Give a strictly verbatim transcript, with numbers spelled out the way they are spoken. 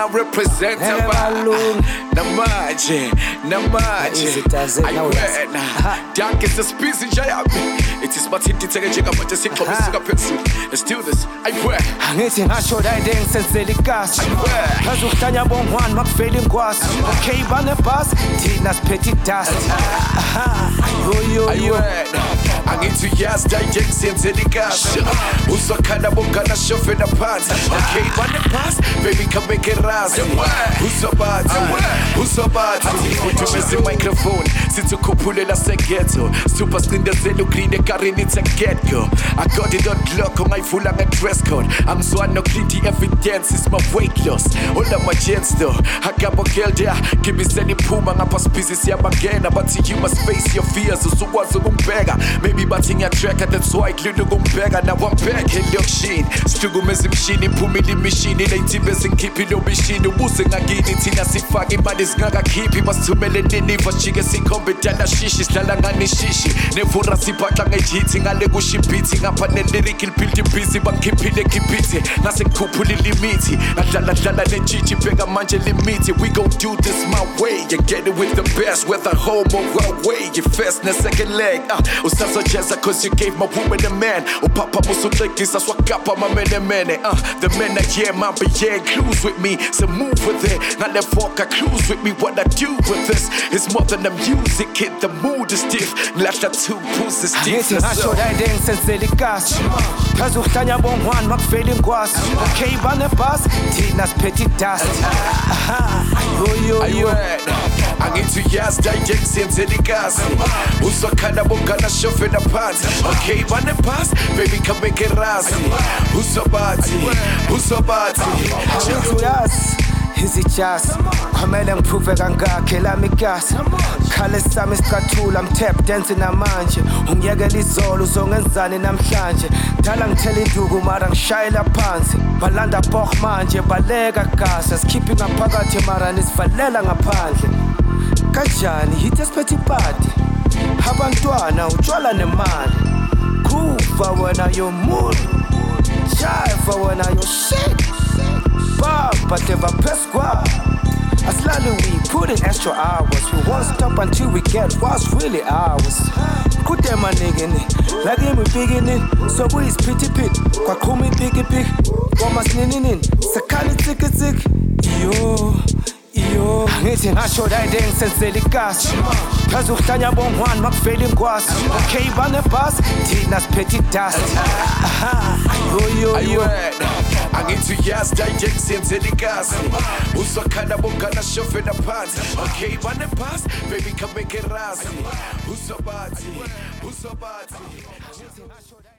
I represent Namaje, Namaje. I wear Dark is the species Jayami. It is but it is a jigger, but a sick pencil. Let's do this. I wear. Angithi ngasho la into senzela ikasi. Ngazuhlanya bongwane makufela ingwasi. Okay bane bus, thina siphethe idust. Yo yo yo. Angithi yazi direct senzela ikasi. Usakhala bongana shofela phansi. Okay bane bus, baby come make it rise. Usabathi, usabathi. Uthumeza microphone, sithi ukuphulela seghetto. Super sindezela ugreen ekareni it's a get go. I got it on lock on my full on a dress code. I'm so no clean the evidence is my weight loss. All of my gents though. I got my girl there. Give me sending puma ngapha species ya bangena. But you must face your fears. So what's umbega? Maybe batting your tracker that's why I look umbega. Now I'm back in your sheen. Struggle messing machine, pumi the machine. It ain't even keeping no machine. The boosting again it's in a sifagi but it's gaga keep it was too melanin for she gets in competent shishi slalangani shishi. Never sipata ngejiti ngale kushipiti ngapha lyrical build busy bangiphile kipiti nasekhuphula limiti adlala dlala nejiji bheka manje limiti. We gon' do this my way and get it with the best whether home or away. You first and second leg uh, usazojeza cause you gave my woman a man upapa musutekisa swakapa mamene mene uh, the men that yeah man but yeah clues with me so move with it ngale foka clues with me. What I do with this is more than the music hit the mood is stiff ngilahla two pulses stiff. Ngasho la into senzela ikasi. Ngazuhlanya bongwane makufela ingwasi. Okay bane bus, thina siphethe idust. Yo yo yo. Angithi yazi direct senzela ikasi. Usakhala bongana shofela phansi. Okay bane bus, baby come make it rise. Usabathi, usabathi. Yes. Is it just kwamele ngiprove kangakhe lami igasi. Khale sami sikathula I'm tap dancing namanje. Ungiyekela izolo uzongenzani namhlanje. Dala ngithela induku mara ngishayela phansi. Balanda boch manje baleka gasa. Sikhiphi ngaphakathi mara nisivalela ngaphandle. Kanjani hit esiphethe ipati. Abantwana utshwala nemali. Kuva wena yomuntu. Jive wena yo shit. But never press squad. Aslali we put in extra hours. We won't stop until we get what's really ours. Could them a nigga like him we beginning. So we is pretty pit. Kwa kumi biggy big. Womas ninin. Sakali tick tick. Yo. Yo. Ngithi ngasho la into senzela ikasi. Ngazuhlanya bongwane makufela ingwasi. Okay bane bus, thina siphethe idust. Yo yo yo. Angithi yazi direct senzela ikasi. Usakhala bongana shofela phansi. Okay bane bus, baby come make it rise. Usabathi, usabathi.